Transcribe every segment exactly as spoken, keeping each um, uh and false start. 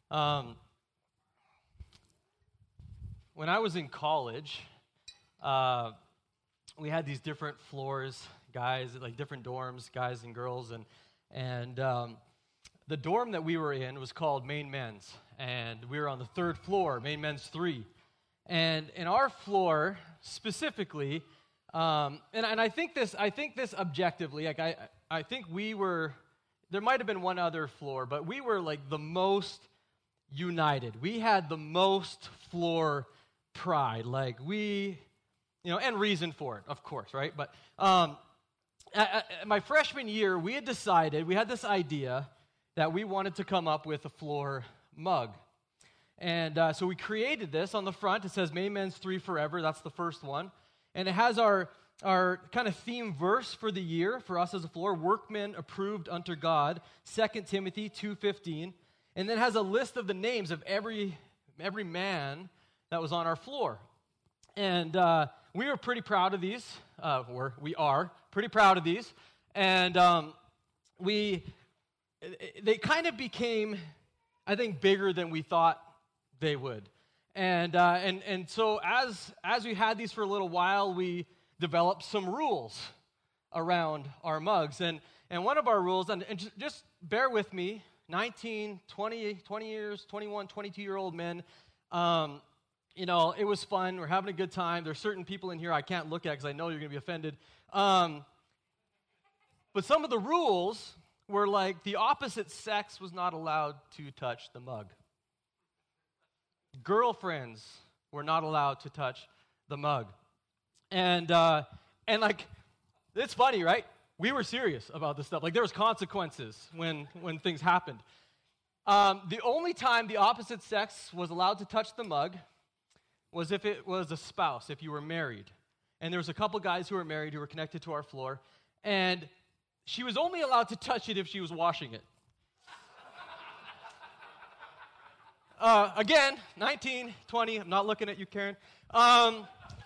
Um, when I was in college, uh, we had these different floors, guys, like different dorms, guys and girls, and and um, the dorm that we were in was called Main Men's, and we were on the third floor, Main Men's three, and in our floor specifically, um, and and I think this, I think this objectively, like I I think we were. There might have been one other floor, but we were like the most united. We had the most floor pride. Like we, you know, and reason for it, of course, right? But um, I, I, my freshman year, we had decided, we had this idea that we wanted to come up with a floor mug. And uh, so we created this on the front. It says Main Men's three Forever. That's the first one. And it has our Our kind of theme verse for the year for us as a floor, workmen approved unto God, Second Timothy two fifteen, and then has a list of the names of every every man that was on our floor. And uh, we were pretty proud of these, uh, or we are pretty proud of these, and um, we they kind of became, I think, bigger than we thought they would. And uh, and and so as as we had these for a little while, we developed some rules around our mugs. And and one of our rules, and, and just bear with me, nineteen, twenty, twenty years, twenty-one, twenty-two-year-old men, um, you know, it was fun. We're having a good time. There's certain people in here I can't look at because I know you're going to be offended. Um, but some of the rules were like the opposite sex was not allowed to touch the mug. Girlfriends were not allowed to touch the mug. And, uh, and like, it's funny, right? We were serious about this stuff. Like, there was consequences when, when things happened. Um, the only time the opposite sex was allowed to touch the mug was if it was a spouse, if you were married. And there was a couple guys who were married who were connected to our floor, and she was only allowed to touch it if she was washing it. Uh, again, nineteen, twenty, I'm not looking at you, Karen. Um...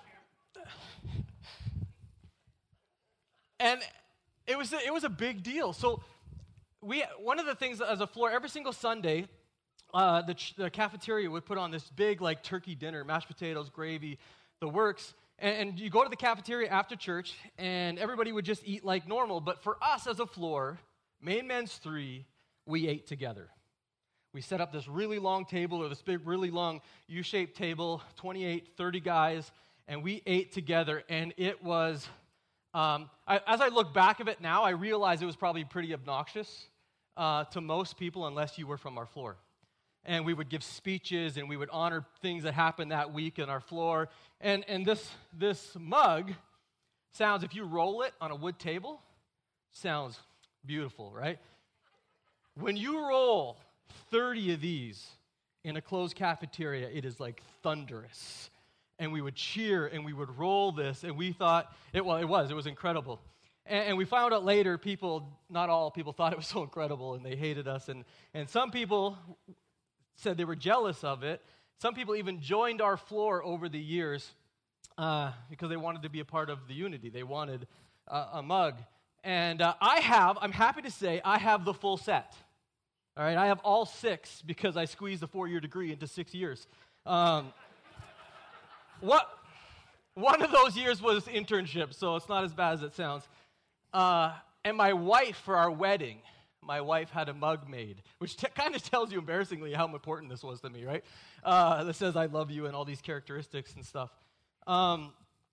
And it was a, it was a big deal. So we one of the things as a floor, every single Sunday, uh, the, ch- the cafeteria would put on this big like turkey dinner, mashed potatoes, gravy, the works. And, and you go to the cafeteria after church, and everybody would just eat like normal. But for us as a floor, Main Men's three, we ate together. We set up this really long table, or this big, really long U-shaped table, twenty-eight, thirty guys, and we ate together, and it was... Um, I, as I look back of it now, I realize it was probably pretty obnoxious uh, to most people unless you were from our floor. And we would give speeches, and we would honor things that happened that week in our floor. And and this this mug sounds, if you roll it on a wood table, sounds beautiful, right? When you roll thirty of these in a closed cafeteria, it is like thunderous. And we would cheer, and we would roll this, and we thought, it, well, it was, it was incredible. And, and we found out later, people, not all people thought it was so incredible, and they hated us. And, and some people said they were jealous of it. Some people even joined our floor over the years uh, because they wanted to be a part of the unity. They wanted uh, a mug. And uh, I have, I'm happy to say, I have the full set. All right, I have all six because I squeezed a four-year degree into six years. Um What? One of those years was internship, so it's not as bad as it sounds. Uh, and my wife, for our wedding, my wife had a mug made, which t- kind of tells you embarrassingly how important this was to me, right? Uh, that says I love you and all these characteristics and stuff. Um,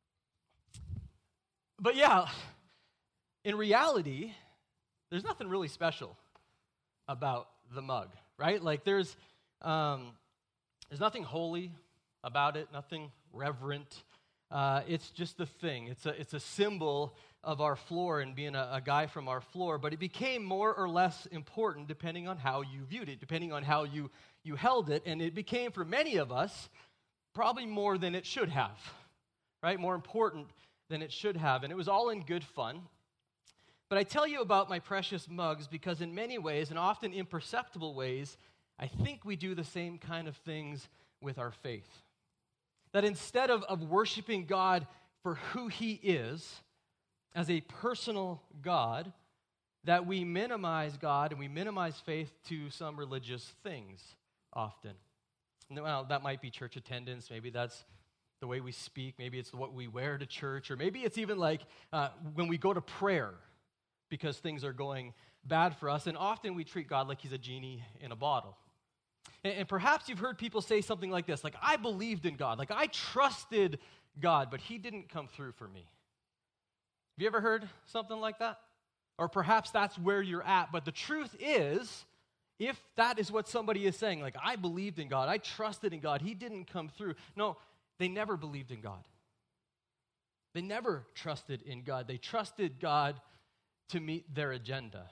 but yeah, in reality, there's nothing really special about the mug, right? Like there's um, there's nothing holy about it, nothing reverent. Uh, it's just the thing. It's a it's a symbol of our floor and being a, a guy from our floor, but it became more or less important depending on how you viewed it, depending on how you, you held it, and it became, for many of us, probably more than it should have, right? More important than it should have, and it was all in good fun. But I tell you about my precious mugs because in many ways, and often imperceptible ways, I think we do the same kind of things with our faith. That instead of, of worshiping God for who He is, as a personal God, that we minimize God and we minimize faith to some religious things often. Well, that might be church attendance. Maybe that's the way we speak. Maybe it's what we wear to church. Or maybe it's even like uh, when we go to prayer because things are going bad for us. And often we treat God like he's a genie in a bottle. And, and perhaps you've heard people say something like this, like, I believed in God. Like, I trusted God, but he didn't come through for me. Have you ever heard something like that? Or perhaps that's where you're at. But the truth is, if that is what somebody is saying, like, I believed in God, I trusted in God, he didn't come through. No, they never believed in God. They never trusted in God. They trusted God to meet their agenda.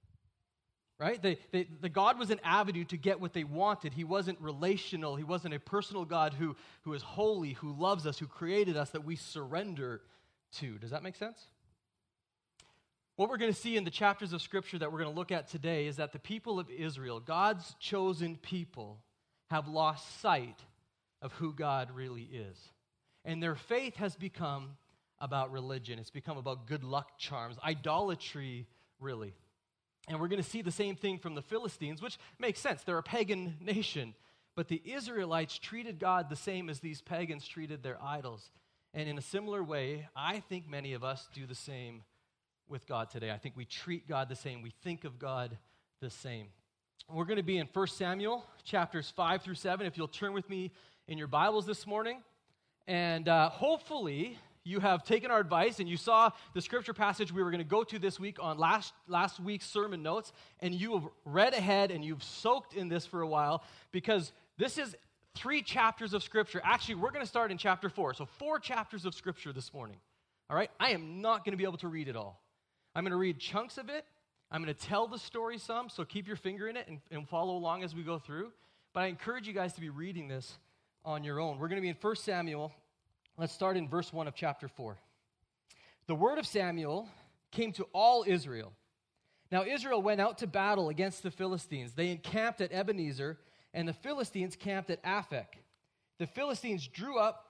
Right? They, they, the God was an avenue to get what they wanted. He wasn't relational. He wasn't a personal God who, who is holy, who loves us, who created us, that we surrender to. Does that make sense? What we're going to see in the chapters of Scripture that we're going to look at today is that the people of Israel, God's chosen people, have lost sight of who God really is. And their faith has become about religion. It's become about good luck charms, idolatry, really. And we're going to see the same thing from the Philistines, which makes sense. They're a pagan nation. But the Israelites treated God the same as these pagans treated their idols. And in a similar way, I think many of us do the same with God today. I think we treat God the same. We think of God the same. We're going to be in First Samuel, chapters five through seven. If you'll turn with me in your Bibles this morning. And uh, hopefully you have taken our advice and you saw the scripture passage we were going to go to this week on last, last week's sermon notes, and you have read ahead and you've soaked in this for a while, because this is three chapters of scripture. Actually, we're going to start in chapter four. So four chapters of scripture this morning. All right? I am not going to be able to read it all. I'm going to read chunks of it. I'm going to tell the story some, so keep your finger in it and, and follow along as we go through. But I encourage you guys to be reading this on your own. We're going to be in First Samuel. Let's start in verse one of chapter four. The word of Samuel came to all Israel. Now Israel went out to battle against the Philistines. They encamped at Ebenezer, and the Philistines camped at Aphek. The Philistines drew up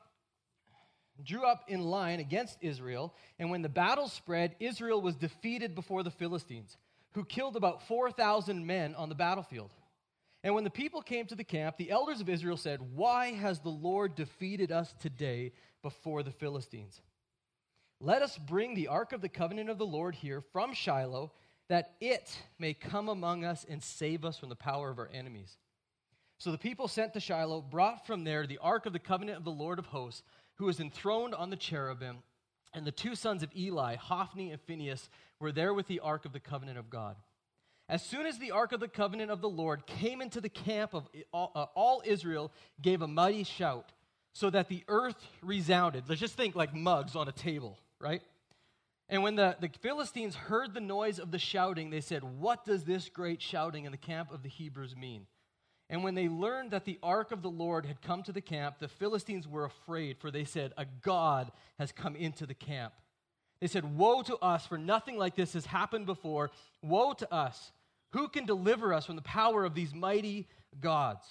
drew up in line against Israel, and when the battle spread, Israel was defeated before the Philistines, who killed about four thousand men on the battlefield. And when the people came to the camp, the elders of Israel said, "Why has the Lord defeated us today before the Philistines? Let us bring the ark of the covenant of the Lord here from Shiloh, that it may come among us and save us from the power of our enemies." So the people sent to Shiloh, brought from there the ark of the covenant of the Lord of hosts, who was enthroned on the cherubim, and the two sons of Eli, Hophni and Phinehas, were there with the ark of the covenant of God. As soon as the ark of the covenant of the Lord came into the camp of all, uh, all Israel, gave a mighty shout, so that the earth resounded. Let's just think like mugs on a table, right? And when the, the Philistines heard the noise of the shouting, they said, "What does this great shouting in the camp of the Hebrews mean?" And when they learned that the ark of the Lord had come to the camp, the Philistines were afraid, for they said, "A god has come into the camp." They said, "Woe to us, for nothing like this has happened before. Woe to us! Who can deliver us from the power of these mighty gods?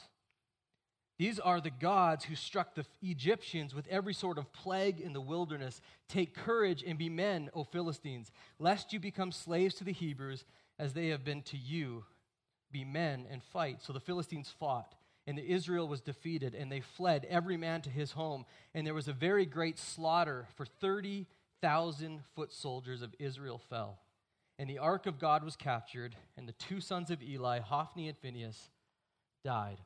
These are the gods who struck the Egyptians with every sort of plague in the wilderness. Take courage and be men, O Philistines, lest you become slaves to the Hebrews, as they have been to you. Be men and fight." So the Philistines fought, and Israel was defeated, and they fled, every man to his home. And there was a very great slaughter, for thirty thousand foot soldiers of Israel fell. And the ark of God was captured, and the two sons of Eli, Hophni and Phinehas, died.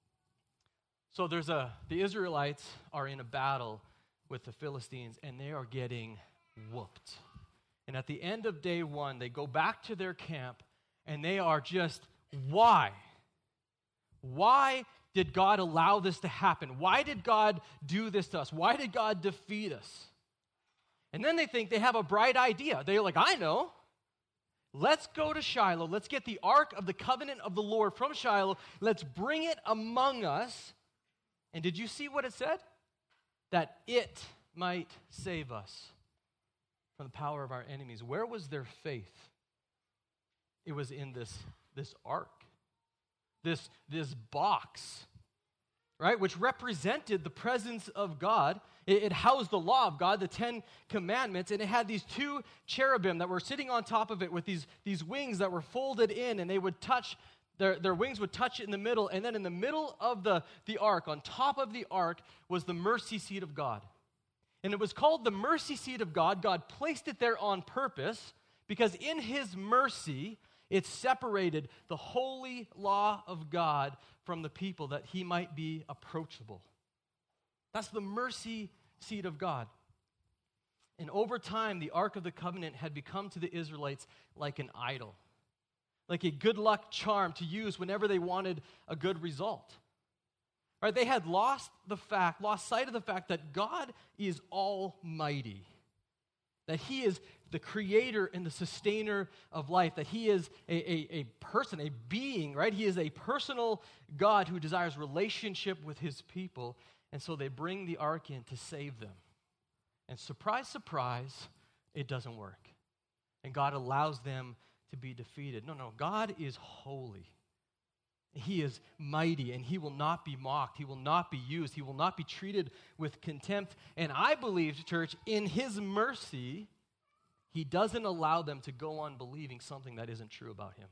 So there's a the Israelites are in a battle with the Philistines, and they are getting whooped. And at the end of day one, they go back to their camp, and they are just, why? Why did God allow this to happen? Why did God do this to us? Why did God defeat us? And then they think they have a bright idea. They're like, I know. Let's go to Shiloh. Let's get the ark of the covenant of the Lord from Shiloh. Let's bring it among us. And did you see what it said? That it might save us from the power of our enemies. Where was their faith? It was in this, this ark, this, this box, right, which represented the presence of God. It, it housed the law of God, the Ten Commandments, and it had these two cherubim that were sitting on top of it with these, these wings that were folded in, and they would touch Their, their wings would touch it in the middle, and then in the middle of the, the ark, on top of the ark, was the mercy seat of God. And it was called the mercy seat of God. God placed it there on purpose because in his mercy, it separated the holy law of God from the people that he might be approachable. That's the mercy seat of God. And over time, the Ark of the Covenant had become to the Israelites like an idol, like a good luck charm to use whenever they wanted a good result. Right? They had lost the fact, lost sight of the fact that God is almighty, that he is the creator and the sustainer of life, that he is a, a, a person, a being, right? He is a personal God who desires relationship with his people, and so they bring the ark in to save them. And surprise, surprise, it doesn't work. And God allows them to be defeated. No, no, God is holy. He is mighty, and he will not be mocked. He will not be used. He will not be treated with contempt. And I believe, church, in his mercy, he doesn't allow them to go on believing something that isn't true about him.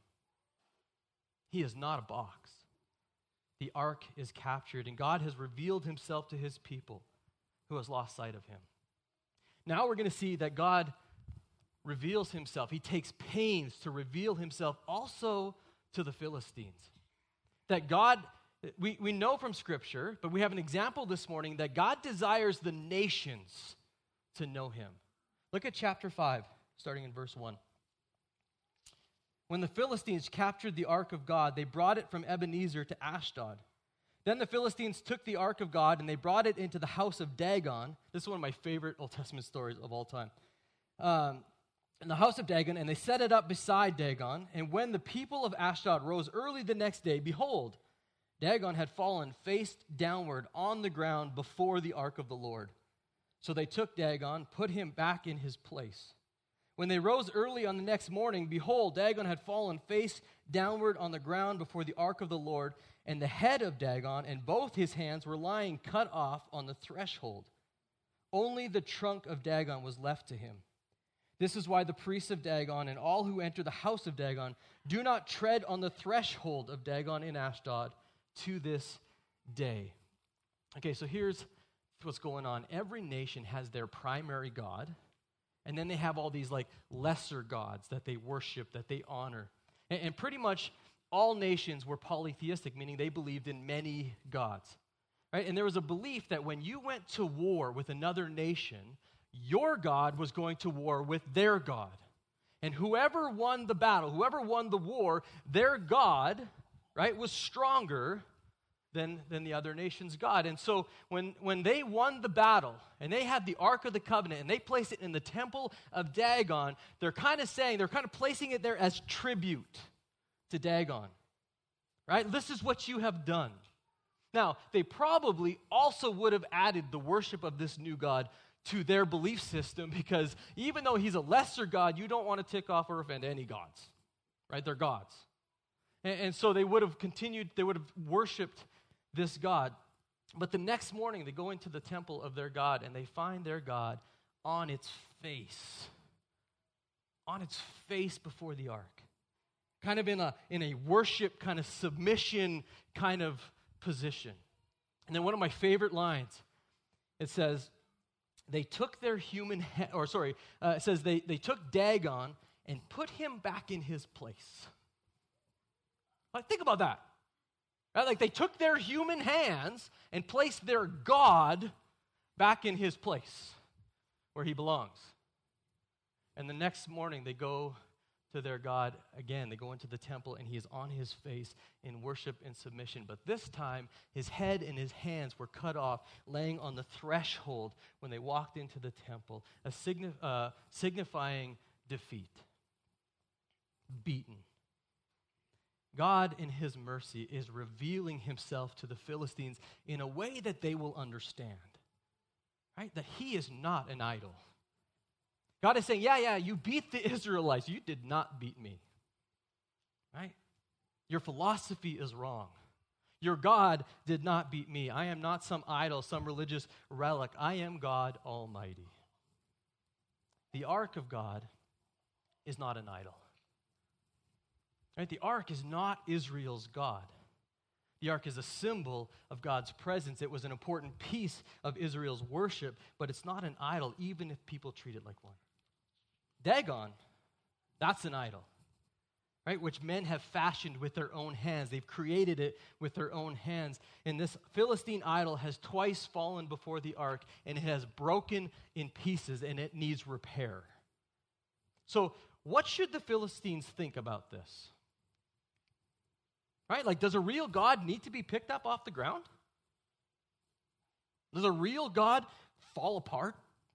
He is not a box. The ark is captured, and God has revealed himself to his people who has lost sight of him. Now we're going to see that God reveals himself. He takes pains to reveal himself also to the Philistines. That God, we, we know from Scripture, but we have an example this morning that God desires the nations to know him. Look at chapter five, starting in verse one. When the Philistines captured the ark of God, they brought it from Ebenezer to Ashdod. Then the Philistines took the ark of God, and they brought it into the house of Dagon. This is one of my favorite Old Testament stories of all time. Um, in the house of Dagon, and they set it up beside Dagon. And when the people of Ashdod rose early the next day, behold, Dagon had fallen face downward on the ground before the ark of the Lord. So they took Dagon, put him back in his place. When they rose early on the next morning, behold, Dagon had fallen face downward on the ground before the ark of the Lord, and the head of Dagon and both his hands were lying cut off on the threshold. Only the trunk of Dagon was left to him. This is why the priests of Dagon and all who enter the house of Dagon do not tread on the threshold of Dagon in Ashdod to this day. Okay, so here's what's going on. Every nation has their primary god, and then they have all these like lesser gods that they worship, that they honor. And, and pretty much all nations were polytheistic, meaning they believed in many gods. Right? And there was a belief that when you went to war with another nation, your God was going to war with their God. And whoever won the battle, whoever won the war, their God, right, was stronger than, than the other nation's God. And so when, when they won the battle, and they had the Ark of the Covenant, and they placed it in the temple of Dagon, they're kind of saying, they're kind of placing it there as tribute to Dagon. Right? This is what you have done. Now, they probably also would have added the worship of this new God to their belief system, because even though he's a lesser God, you don't want to tick off or offend any gods, right? They're gods. And, and so they would have continued, they would have worshiped this God. But the next morning, they go into the temple of their God, and they find their God on its face, on its face before the ark, kind of in a, in a worship kind of submission kind of position. And then one of my favorite lines, it says, they took their human, he- or sorry, uh, it says they, they took Dagon and put him back in his place. Like, think about that. Right? Like they took their human hands and placed their God back in his place where he belongs. And the next morning they go to their God again. They go into the temple, and he is on his face in worship and submission. But this time, his head and his hands were cut off, laying on the threshold when they walked into the temple, a signi- uh, signifying defeat, beaten. God, in his mercy, is revealing himself to the Philistines in a way that they will understand, right? That he is not an idol. God is saying, yeah, yeah, you beat the Israelites. You did not beat me, right? Your philosophy is wrong. Your God did not beat me. I am not some idol, some religious relic. I am God Almighty. The ark of God is not an idol. Right? The ark is not Israel's God. The ark is a symbol of God's presence. It was an important piece of Israel's worship, but it's not an idol, even if people treat it like one. Dagon, that's an idol, right? Which men have fashioned with their own hands. They've created it with their own hands. And this Philistine idol has twice fallen before the ark, and it has broken in pieces, and it needs repair. So, what should the Philistines think about this? Right? Like, does a real God need to be picked up off the ground? Does a real God fall apart?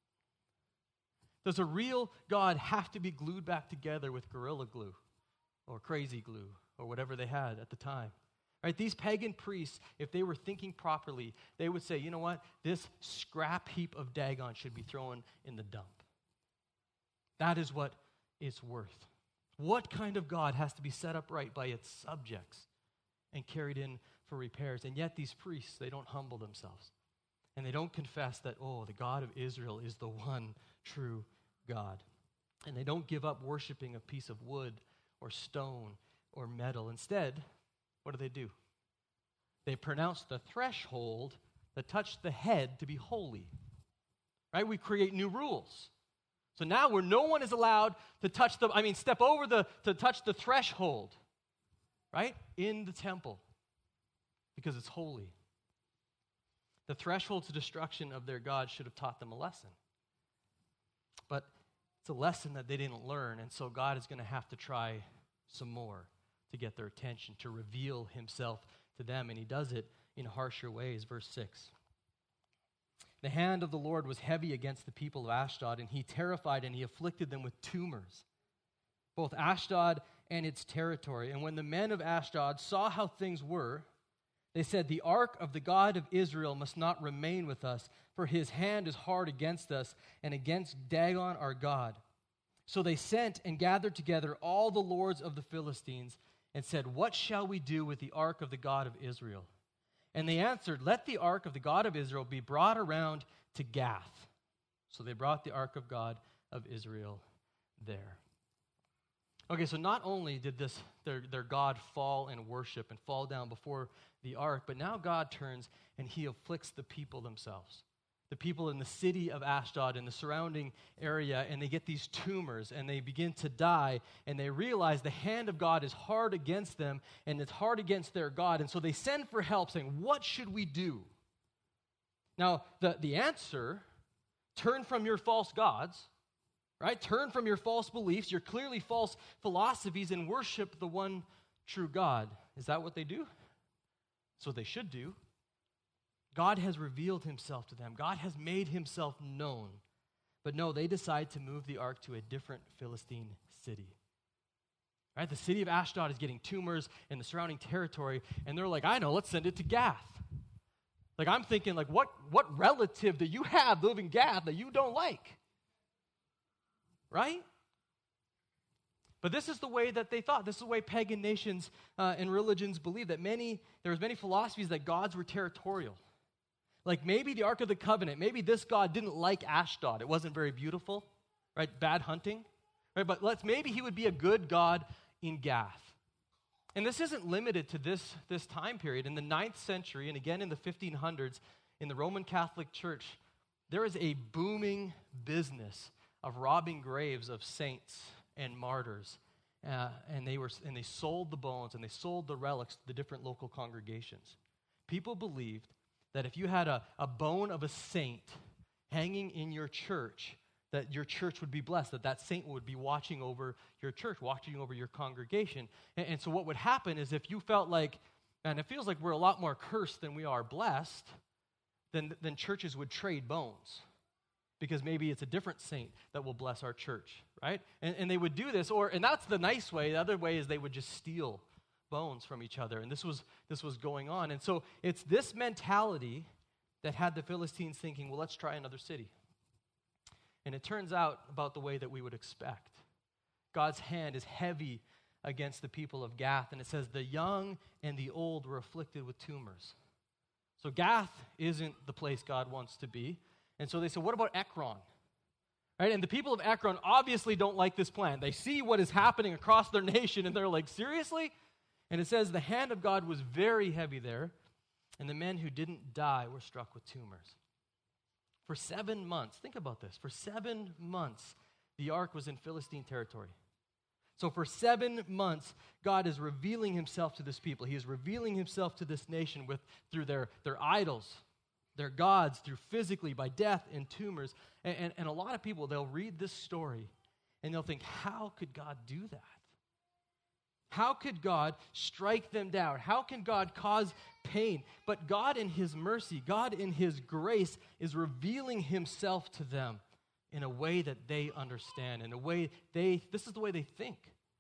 Does a real God have to be glued back together with Gorilla Glue or Crazy Glue or whatever they had at the time? Right? These pagan priests, if they were thinking properly, they would say, you know what? This scrap heap of Dagon should be thrown in the dump. That is what it's worth. What kind of God has to be set up right by its subjects and carried in for repairs? And yet these priests, they don't humble themselves. And they don't confess that, oh, the God of Israel is the one true God. And they don't give up worshiping a piece of wood or stone or metal. Instead, what do they do? They pronounce the threshold that touched the head to be holy. Right? We create new rules. So now where no one is allowed to touch the, I mean, step over the, to touch the threshold, right? In the temple, because it's holy. The threshold to destruction of their God should have taught them a lesson. But it's a lesson that they didn't learn, and so God is going to have to try some more to get their attention, to reveal himself to them, and he does it in harsher ways. Verse six. The hand of the Lord was heavy against the people of Ashdod, and he terrified and he afflicted them with tumors, both Ashdod and its territory. And when the men of Ashdod saw how things were, they said, the ark of the God of Israel must not remain with us, for his hand is hard against us and against Dagon our God. So they sent and gathered together all the lords of the Philistines and said, what shall we do with the ark of the God of Israel? And they answered, let the ark of the God of Israel be brought around to Gath. So they brought the ark of God of Israel there. Okay, so not only did this their, their God fall in worship and fall down before the ark, but now God turns and he afflicts the people themselves. The people in the city of Ashdod and the surrounding area, and they get these tumors and they begin to die, and they realize the hand of God is hard against them and it's hard against their God. And so they send for help saying, what should we do? Now, the, the answer, turn from your false gods, right? Turn from your false beliefs, your clearly false philosophies, and worship the one true God. Is that what they do? That's what they should do. God has revealed himself to them. God has made himself known. But no, they decide to move the ark to a different Philistine city. Right? The city of Ashdod is getting tumors in the surrounding territory, and they're like, I know, let's send it to Gath. Like, I'm thinking, like, what, what relative do you have that live in Gath that you don't like? Right? But this is the way that they thought. This is the way pagan nations uh, and religions believe, that many, there was many philosophies that gods were territorial. Like maybe the Ark of the Covenant, maybe this God didn't like Ashdod. It wasn't very beautiful, right? Bad hunting, right? But let's maybe he would be a good God in Gath. And this isn't limited to this, this time period. In the ninth century, and again in the fifteen hundreds, in the Roman Catholic Church, there is a booming business of robbing graves of saints and martyrs. Uh, and they were and they sold the bones and they sold the relics to the different local congregations. People believed that if you had a, a bone of a saint hanging in your church, that your church would be blessed, that that saint would be watching over your church, watching over your congregation. And, and so what would happen is if you felt like, and it feels like we're a lot more cursed than we are blessed, then, then churches would trade bones. Because maybe it's a different saint that will bless our church, right? And, and they would do this, or and that's the nice way. The other way is they would just steal bones from each other, and this was this was going on. And so it's this mentality that had the Philistines thinking, well, let's try another city. And it turns out about the way that we would expect. God's hand is heavy against the people of Gath, and it says the young and the old were afflicted with tumors. So Gath isn't the place God wants to be. And so they said, what about Ekron? Right? And the people of Ekron obviously don't like this plan. They see what is happening across their nation, and they're like, seriously? And it says the hand of God was very heavy there, and the men who didn't die were struck with tumors. For seven months, think about this, for seven months, the ark was in Philistine territory. So for seven months, God is revealing himself to this people. He is revealing himself to this nation with through their, their idols, their gods, through physically, by death and tumors. And, and, and a lot of people, they'll read this story, and they'll think, how could God do that? How could God strike them down? How can God cause pain? But God in his mercy, God in his grace is revealing himself to them in a way that they understand, in a way they, this is the way they think.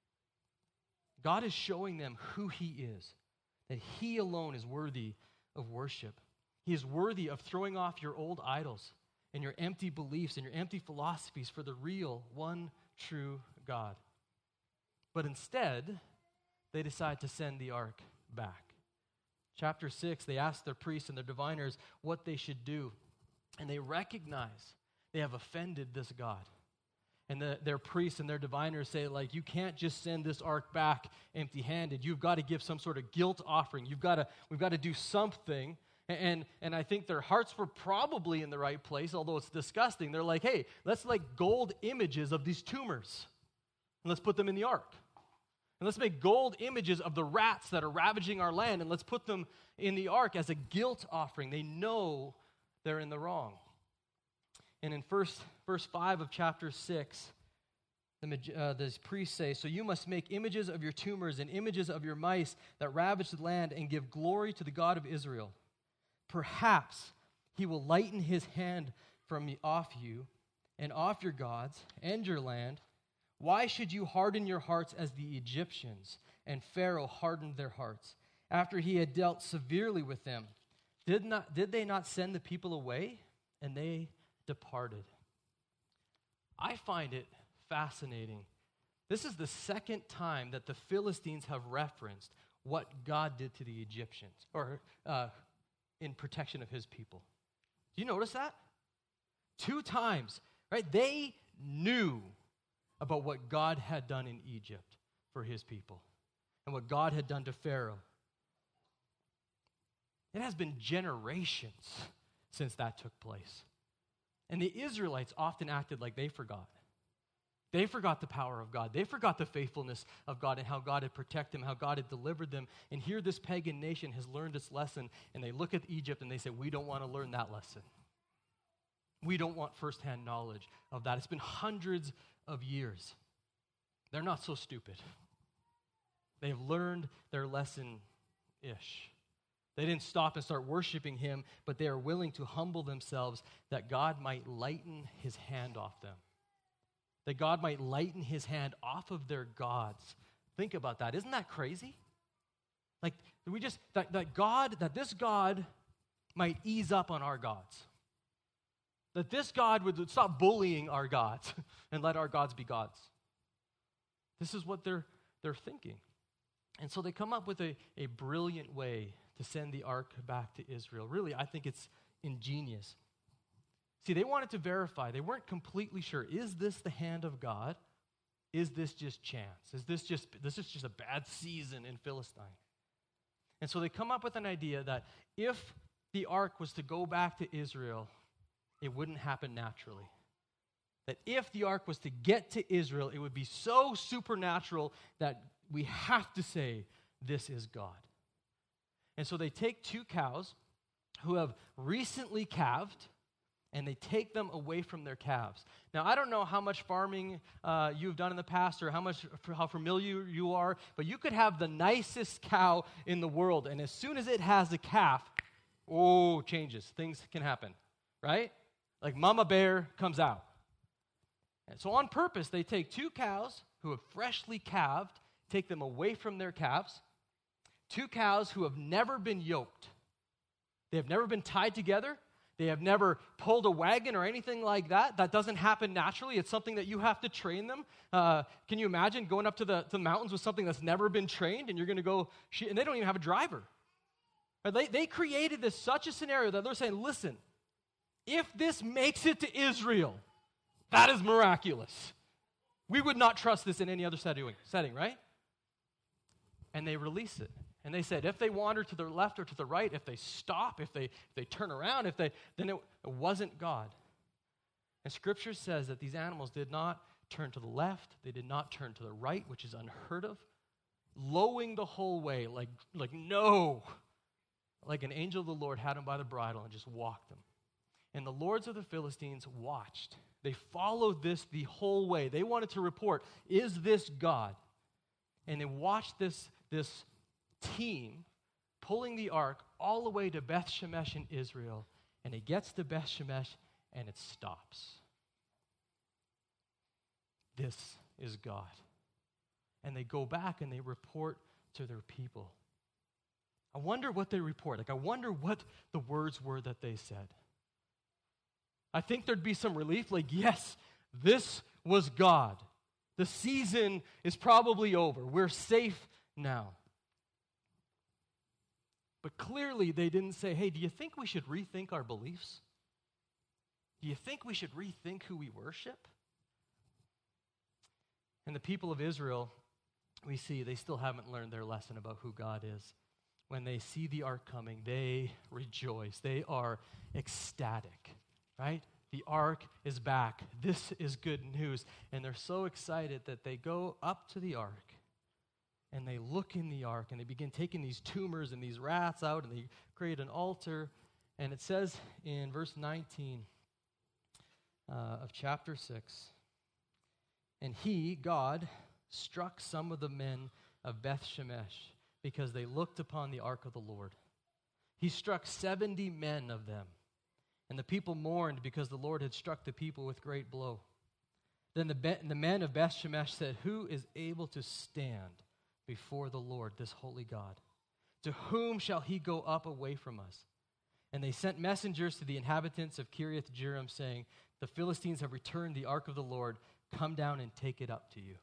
God is showing them who he is, that he alone is worthy of worship. He is worthy of throwing off your old idols and your empty beliefs and your empty philosophies for the real, one true God. But instead, they decide to send the ark back. Chapter six, they ask their priests and their diviners what they should do, and they recognize they have offended this God. And the, their priests and their diviners say, like, you can't just send this ark back empty-handed. You've got to give some sort of guilt offering. You've got to, we've got to do something. And, and, and I think their hearts were probably in the right place, although it's disgusting. They're like, hey, let's like gold images of these tumors, and let's put them in the ark. And let's make gold images of the rats that are ravaging our land, and let's put them in the ark as a guilt offering. They know they're in the wrong. And in first, verse five of chapter six, the, uh, the priests say, so you must make images of your tumors and images of your mice that ravage the land and give glory to the God of Israel. Perhaps he will lighten his hand from off you and off your gods and your land. Why should you harden your hearts as the Egyptians? And Pharaoh hardened their hearts after he had dealt severely with them. Did not, did they not send the people away? And they departed. I find it fascinating. This is the second time that the Philistines have referenced what God did to the Egyptians, or uh, in protection of his people. Do you notice that? Two times, right? They knew about what God had done in Egypt for his people and what God had done to Pharaoh. It has been generations since that took place. And the Israelites often acted like they forgot. They forgot the power of God. They forgot the faithfulness of God and how God had protected them, how God had delivered them. And here this pagan nation has learned its lesson, and they look at Egypt and they say, we don't want to learn that lesson. We don't want firsthand knowledge of that. It's been hundreds of years. They're not so stupid. They've learned their lesson-ish. They didn't stop and start worshiping him, but they are willing to humble themselves that God might lighten his hand off them. That God might lighten his hand off of their gods. Think about that. Isn't that crazy? Like, we just, that, that God, that this God might ease up on our gods. That this God would stop bullying our gods and let our gods be gods. This is what they're, they're thinking. And so they come up with a, a brilliant way to send the ark back to Israel. Really, I think it's ingenious. See, they wanted to verify. They weren't completely sure. Is this the hand of God? Is this just chance? Is this just this is just a bad season in Philistine? And so they come up with an idea that if the ark was to go back to Israel, it wouldn't happen naturally. That if the ark was to get to Israel, it would be so supernatural that we have to say, this is God. And so they take two cows who have recently calved, and they take them away from their calves. Now, I don't know how much farming uh, you've done in the past or how much how familiar you are, but you could have the nicest cow in the world, and as soon as it has a calf, oh, changes. Things can happen, right? Like mama bear comes out. And so on purpose, they take two cows who have freshly calved, take them away from their calves, two cows who have never been yoked. They have never been tied together. They have never pulled a wagon or anything like that. That doesn't happen naturally. It's something that you have to train them. Uh, can you imagine going up to the, to the mountains with something that's never been trained, and you're going to go, and they don't even have a driver. They, they created this such a scenario that they're saying, listen, if this makes it to Israel, That is miraculous. We would not trust this in any other setting, setting, right? And they release it. And they said if they wander to the left or to the right, if they stop, if they if they turn around, if they then it, it wasn't God. And Scripture says that these animals did not turn to the left, they did not turn to the right, which is unheard of, lowing the whole way, like, like no. Like an angel of the Lord had them by the bridle and just walked them. And the lords of the Philistines watched. They followed this the whole way. They wanted to report, is this God? And they watched this, this team pulling the ark all the way to Beth Shemesh in Israel. And it gets to Beth Shemesh and it stops. This is God. And they go back and they report to their people. I wonder what they report. Like, I wonder what the words were that they said. I think there'd be some relief, like, yes, this was God. The season is probably over. We're safe now. But clearly they didn't say, hey, do you think we should rethink our beliefs? Do you think we should rethink who we worship? And the people of Israel, we see they still haven't learned their lesson about who God is. When they see the ark coming, they rejoice. They are ecstatic, right? The ark is back. This is good news. And they're so excited that they go up to the ark and they look in the ark and they begin taking these tumors and these rats out and they create an altar. And it says in verse nineteen uh, of chapter six, and he, God, struck some of the men of Beth Shemesh because they looked upon the ark of the Lord. He struck seventy men of them. And the people mourned because the Lord had struck the people with great blow. Then the, be- the men of Beth Shemesh said, who is able to stand before the Lord, this holy God? To whom shall he go up away from us? And they sent messengers to the inhabitants of Kiriath Jearim, saying, the Philistines have returned the ark of the Lord. Come down and take it up to you.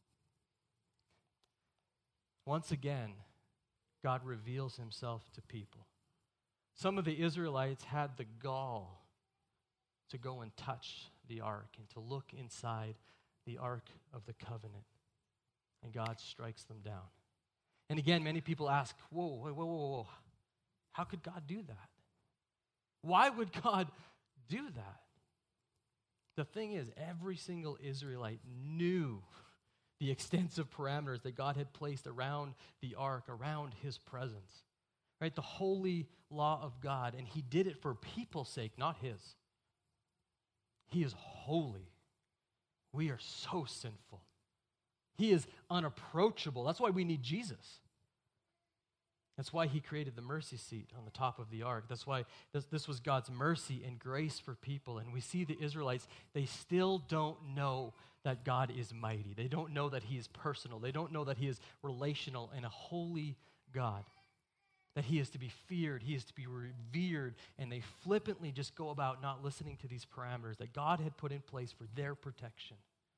Once again, God reveals himself to people. Some of the Israelites had the gall to go and touch the ark and to look inside the ark of the covenant. And God strikes them down. And again, many people ask, whoa, whoa, whoa, whoa, whoa. How could God do that? Why would God do that? The thing is, every single Israelite knew the extensive parameters that God had placed around the ark, around his presence. Right? The holy law of God. And he did it for people's sake, not his. He is holy. We are so sinful. He is unapproachable. That's why we need Jesus. That's why he created the mercy seat on the top of the ark. That's why this, this was God's mercy and grace for people. And we see the Israelites, they still don't know that God is mighty. They don't know that he is personal. They don't know that he is relational and a holy God. That he is to be feared, he is to be revered, and they flippantly just go about not listening to these parameters that God had put in place for their protection.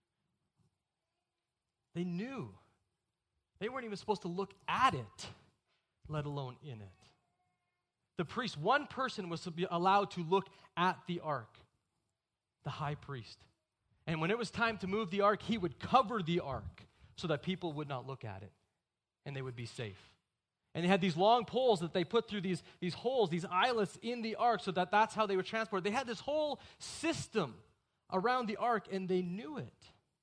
They knew. They weren't even supposed to look at it, let alone in it. The priest, one person was to be allowed to look at the ark, the high priest. And when it was time to move the ark, he would cover the ark so that people would not look at it, and they would be safe. And they had these long poles that they put through these, these holes, these eyelets in the ark so that that's how they would transport. They had this whole system around the ark, and they knew it.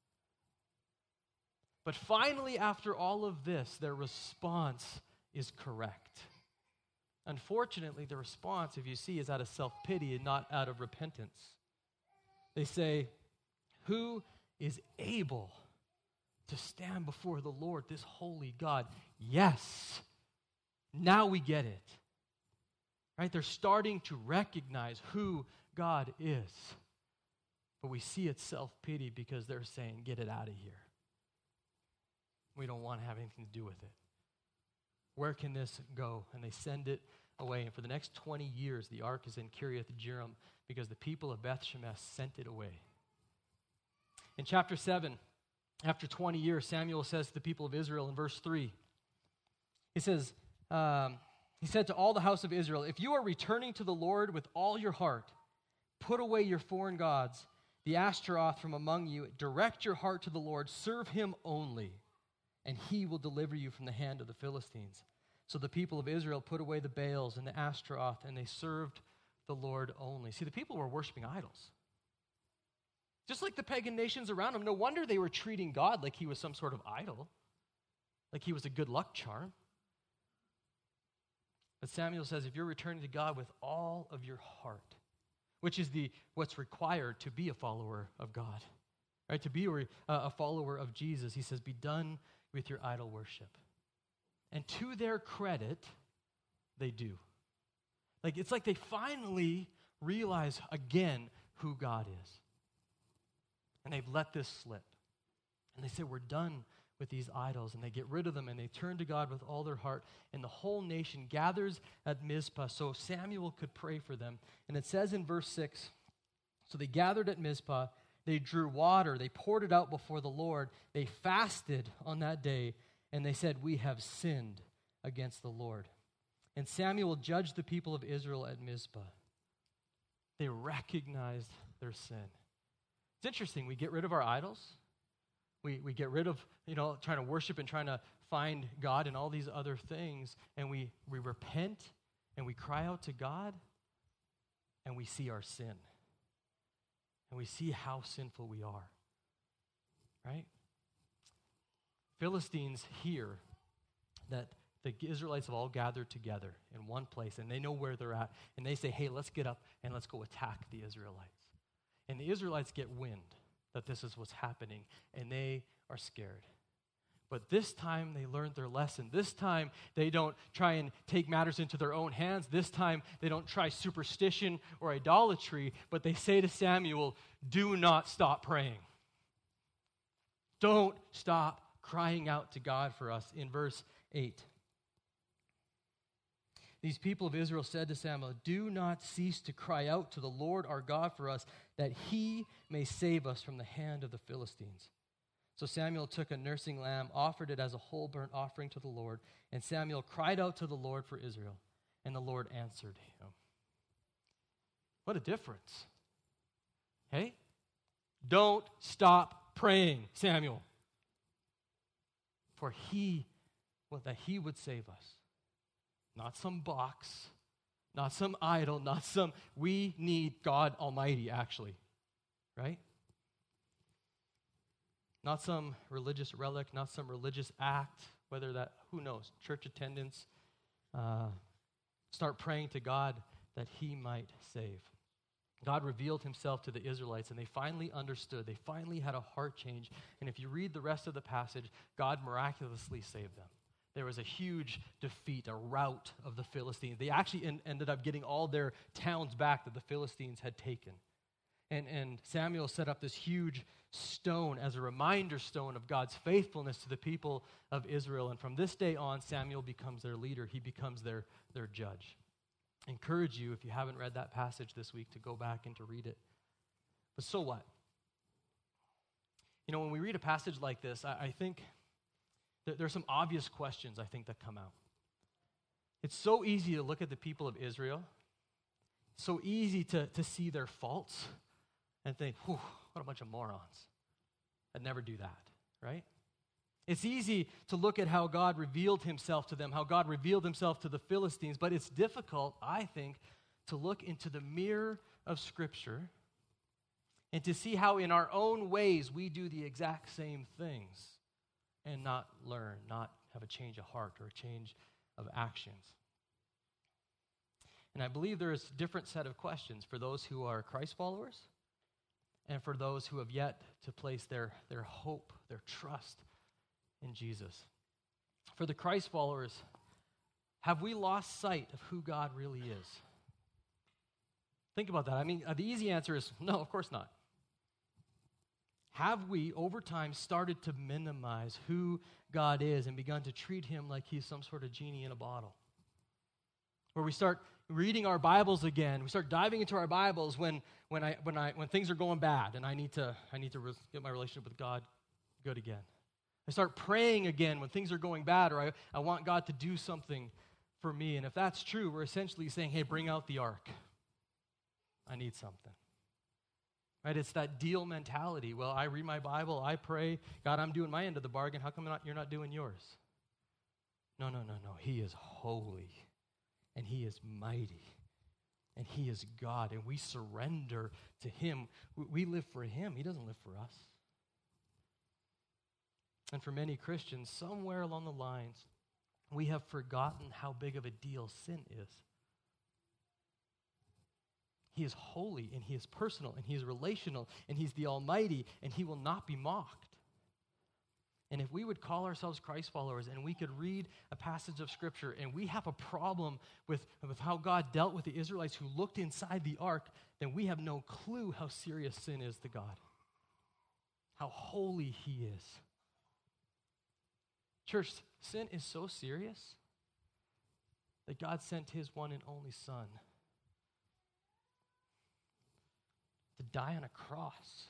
But finally, after all of this, their response is correct. Unfortunately, the response, if you see, is out of self-pity and not out of repentance. They say, who is able to stand before the Lord, this holy God? Yes. Now we get it. Right? They're starting to recognize who God is. But we see it's self-pity because they're saying, get it out of here. We don't want to have anything to do with it. Where can this go? And they send it away. And for the next twenty years, the ark is in Kiriath Jearim because the people of Beth Shemesh sent it away. In chapter seven, after twenty years, Samuel says to the people of Israel in verse three, he says, um, he said to all the house of Israel, if you are returning to the Lord with all your heart, put away your foreign gods, the the Ashtaroth from among you. Direct your heart to the Lord. Serve him only, and he will deliver you from the hand of the Philistines. So the people of Israel put away the Baals and the Ashtaroth, and they served the Lord only. See, the people were worshiping idols. Just like the pagan nations around them, no wonder they were treating God like he was some sort of idol, like he was a good luck charm. But Samuel says, if you're returning to God with all of your heart, which is the what's required to be a follower of God, right? To be a, a follower of Jesus, he says, be done with your idol worship. And to their credit, they do. Like it's like they finally realize again who God is. And they've let this slip. And they say, we're done with these idols, and they get rid of them, and they turn to God with all their heart, and the whole nation gathers at Mizpah so Samuel could pray for them. And it says in verse six, so they gathered at Mizpah, they drew water, they poured it out before the Lord, they fasted on that day, and they said, we have sinned against the Lord. And Samuel judged the people of Israel at Mizpah. They recognized their sin. It's interesting, we get rid of our idols. We we get rid of, you know, trying to worship and trying to find God and all these other things, and we, we repent and we cry out to God, and we see our sin. And we see how sinful we are, right? Philistines hear that the Israelites have all gathered together in one place, and they know where they're at, and they say, hey, let's get up and let's go attack the Israelites. And the Israelites get wind that this is what's happening, and they are scared. But this time, they learned their lesson. This time, they don't try and take matters into their own hands. This time, they don't try superstition or idolatry, but they say to Samuel, do not stop praying. Don't stop crying out to God for us. In verse eight, these people of Israel said to Samuel, do not cease to cry out to the Lord our God for us, that he may save us from the hand of the Philistines. So Samuel took a nursing lamb, offered it as a whole burnt offering to the Lord, and Samuel cried out to the Lord for Israel, and the Lord answered him. What a difference. Hey? Don't stop praying, Samuel. For he, well, that he would save us. Not some box, not some idol, not some, we need God Almighty, actually, right? Not some religious relic, not some religious act, whether that, who knows, church attendance. Uh, start praying to God that he might save. God revealed himself to the Israelites, and they finally understood. They finally had a heart change. And if you read the rest of the passage, God miraculously saved them. There was a huge defeat, a rout of the Philistines. They actually en- ended up getting all their towns back that the Philistines had taken. And, and Samuel set up this huge stone as a reminder stone of God's faithfulness to the people of Israel. And from this day on, Samuel becomes their leader. He becomes their, their judge. I encourage you, if you haven't read that passage this week, to go back and to read it. But so what? You know, when we read a passage like this, I, I think that there are some obvious questions, I think, that come out. It's so easy to look at the people of Israel, so easy to, to see their faults and think, whew, what a bunch of morons. I'd never do that, right? It's easy to look at how God revealed himself to them, how God revealed himself to the Philistines, but it's difficult, I think, to look into the mirror of Scripture and to see how in our own ways we do the exact same things and not learn, not have a change of heart or a change of actions. And I believe there is a different set of questions for those who are Christ followers and for those who have yet to place their, their hope, their trust in Jesus. For the Christ followers, have we lost sight of who God really is? Think about that. I mean, uh, the easy answer is no, of course not. Have we, over time, started to minimize who God is and begun to treat him like he's some sort of genie in a bottle? Where we start reading our Bibles again, we start diving into our Bibles when when I when I when things are going bad and I need to I need to re- get my relationship with God good again. I start praying again when things are going bad, or I, I want God to do something for me. And if that's true, we're essentially saying, hey, bring out the ark. I need something. Right? It's that deal mentality. Well, I read my Bible, I pray, God, I'm doing my end of the bargain. How come not, you're not doing yours? No, no, no, no. He is holy, and he is mighty, and he is God, and we surrender to him. We live for him. He doesn't live for us. And for many Christians, somewhere along the lines, we have forgotten how big of a deal sin is. He is holy, and he is personal, and he is relational, and he's the Almighty, and he will not be mocked. And if we would call ourselves Christ followers and we could read a passage of Scripture and we have a problem with, with how God dealt with the Israelites who looked inside the ark, then we have no clue how serious sin is to God, how holy he is. Church, sin is so serious that God sent his one and only Son to die on a cross,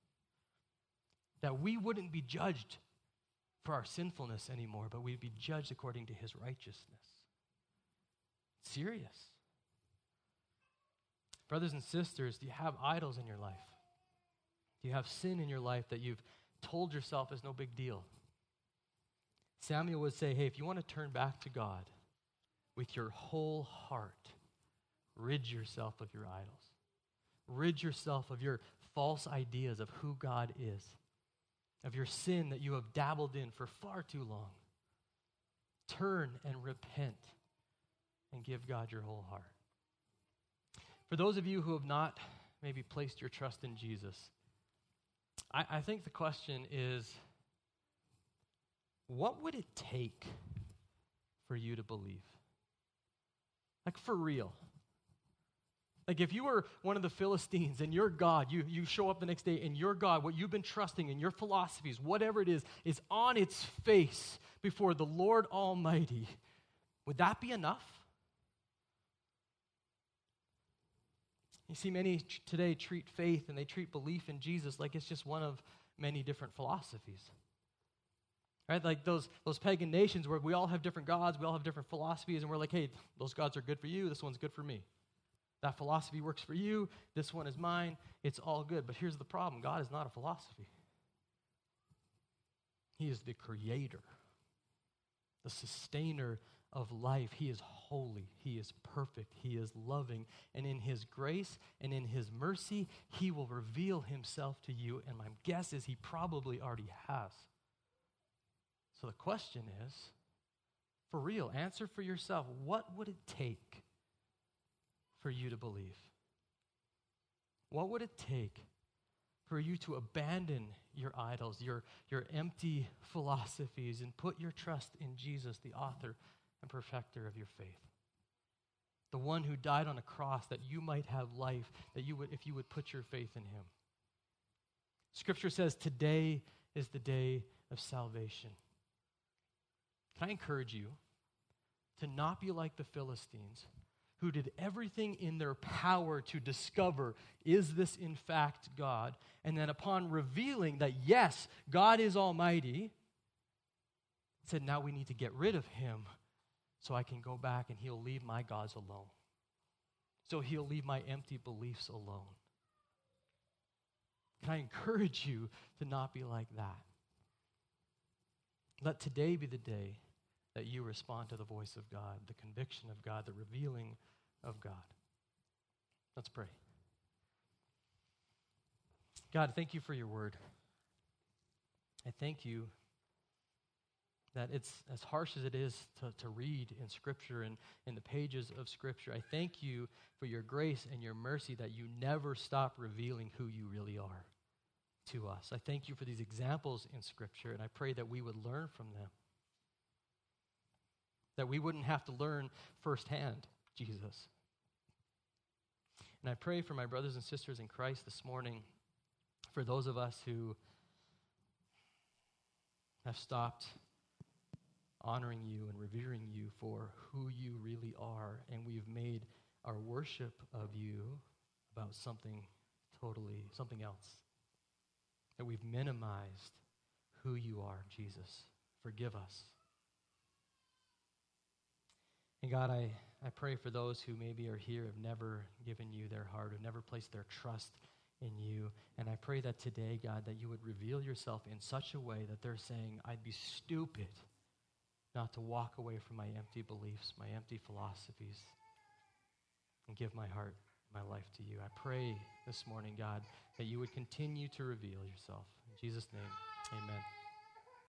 that we wouldn't be judged for our sinfulness anymore, but we'd be judged according to his righteousness. It's serious. Brothers and sisters, do you have idols in your life? Do you have sin in your life that you've told yourself is no big deal? Samuel would say, hey, if you want to turn back to God with your whole heart, rid yourself of your idols. Rid yourself of your false ideas of who God is, of your sin that you have dabbled in for far too long. Turn and repent and give God your whole heart. For those of you who have not maybe placed your trust in Jesus, I, I think the question is, what would it take for you to believe? Like for real. Like if you were one of the Philistines and your God, you, you show up the next day and your God, what you've been trusting in, your philosophies, whatever it is, is on its face before the Lord Almighty, would that be enough? You see, many t- today treat faith and they treat belief in Jesus like it's just one of many different philosophies. Right? Like those, those pagan nations where we all have different gods, we all have different philosophies, and we're like, hey, those gods are good for you, this one's good for me. That philosophy works for you. This one is mine. It's all good. But here's the problem. God is not a philosophy. He is the creator, the sustainer of life. He is holy. He is perfect. He is loving. And in his grace and in his mercy, he will reveal himself to you. And my guess is he probably already has. So the question is, for real, answer for yourself. What would it take for you to believe? What would it take for you to abandon your idols, your, your empty philosophies, and put your trust in Jesus, the author and perfecter of your faith? The one who died on a cross that you might have life, that you would, if you would put your faith in him. Scripture says today is the day of salvation. Can I encourage you to not be like the Philistines, who did everything in their power to discover, is this in fact God? And then upon revealing that, yes, God is almighty, said, now we need to get rid of him so I can go back and he'll leave my gods alone. So he'll leave my empty beliefs alone. Can I encourage you to not be like that? Let today be the day that you respond to the voice of God, the conviction of God, the revealing of God. Let's pray. God, thank you for your word. I thank you that it's as harsh as it is to, to read in Scripture and in the pages of Scripture. I thank you for your grace and your mercy that you never stop revealing who you really are to us. I thank you for these examples in Scripture, and I pray that we would learn from them. That we wouldn't have to learn firsthand, Jesus. And I pray for my brothers and sisters in Christ this morning, for those of us who have stopped honoring you and revering you for who you really are, and we've made our worship of you about something totally, something else. That we've minimized who you are, Jesus. Forgive us. And God, I, I pray for those who maybe are here, have never given you their heart, have never placed their trust in you. And I pray that today, God, that you would reveal yourself in such a way that they're saying, I'd be stupid not to walk away from my empty beliefs, my empty philosophies, and give my heart, my life to you. I pray this morning, God, that you would continue to reveal yourself. In Jesus' name, amen.